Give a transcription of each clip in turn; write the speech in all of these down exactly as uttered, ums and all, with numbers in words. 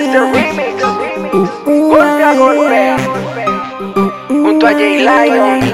Mister Remix, golpe a golpe, junto a Jay Lion.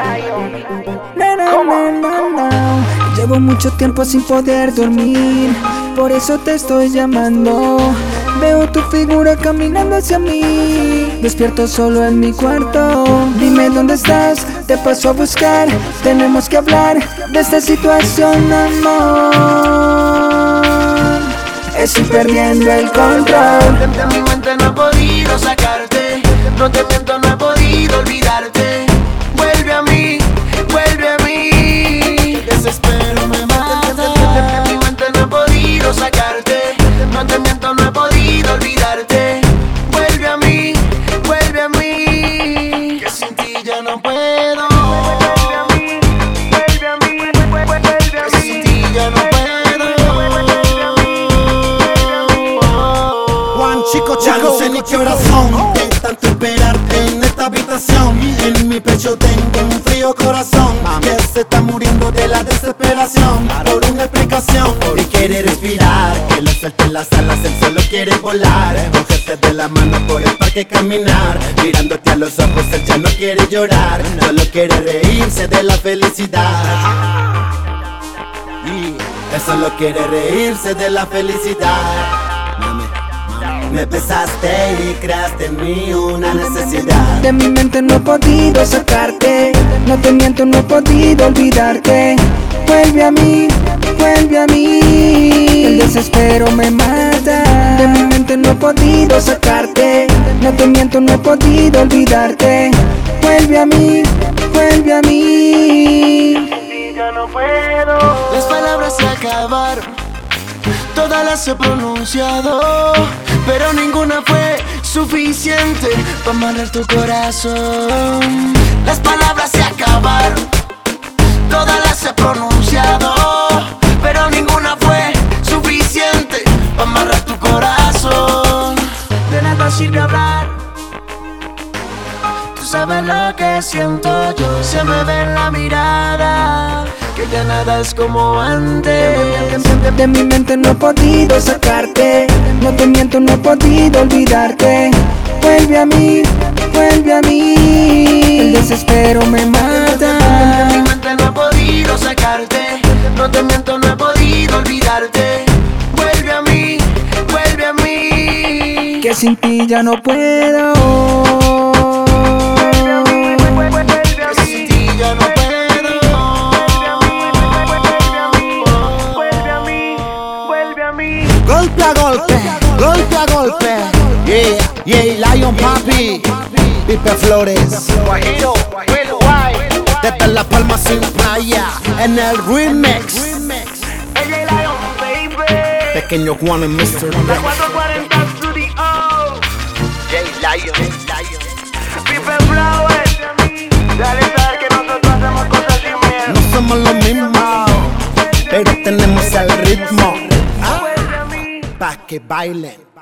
Llevo mucho tiempo sin poder dormir, por eso te estoy llamando. Veo tu figura caminando hacia mí, despierto solo en mi cuarto. Dime dónde estás, te paso a buscar. Tenemos que hablar de esta situación, amor. Estoy perdiendo el control. De, de mi mente no he podido sacarte. No te miento, no he podido olvidarte. Vuelve a mí, vuelve a mí. Desespero me mata. De, de, de, de mi mente no he podido sacarte. No te miento, no he podido olvidarte. Vuelve a mí, vuelve a mí. Que sin ti ya no puedo. Vuelve a mí, vuelve a mí, vuelve a mí. Que sin ti ya no puedo. Chico, chico, ya no sé ni qué corazón de tanto esperarte en esta habitación. En mi pecho tengo un frío corazón que se está muriendo de la desesperación por una explicación. Y quiere respirar, que lo suelte las alas, él solo quiere volar. Cogerte de la mano por el parque caminar, mirándote a los ojos, él ya no quiere llorar, solo quiere reírse de la felicidad. Y él solo quiere reírse de la felicidad. Me besaste y creaste en mí una necesidad. De mi mente no he podido sacarte. No te miento, no he podido olvidarte. Vuelve a mí, vuelve a mí. El desespero me mata. De mi mente no he podido sacarte. No te miento, no he podido olvidarte. Vuelve a mí, vuelve a mí. Ya no puedo. Las palabras se acabaron, todas las he pronunciado, pero ninguna fue suficiente para amarrar tu corazón. Las palabras se acabaron, todas las he pronunciado, pero ninguna fue suficiente para amarrar tu corazón. De nada sirve hablar, tú sabes lo que siento yo. Se me ve en la mirada que ya nada es como antes. De mi mente no he podido sacarte. No te miento, no he podido olvidarte. Vuelve a mí, vuelve a mí. El desespero me mata. De mi mente no he podido sacarte. No te miento, no he podido olvidarte. Vuelve a mí, vuelve a mí. Que sin ti ya no puedo. Que sin ti ya no puedo. Golpe a golpe, golpe a golpe. Yeah, yeah, Lion Papi, Pipe Flores, Guajiro, Guajiro, guay. desde La Palma sin playa, en el remix. Jay Lion, baby. Pequeño Juan y mister Rex. cuatro cuarenta Studio. Jay Lion, Pipe Flowers. Dale saber que nosotros hacemos cosas sin miedo. No somos lo mismo, pero tenemos el ritmo. Pa' que bailen.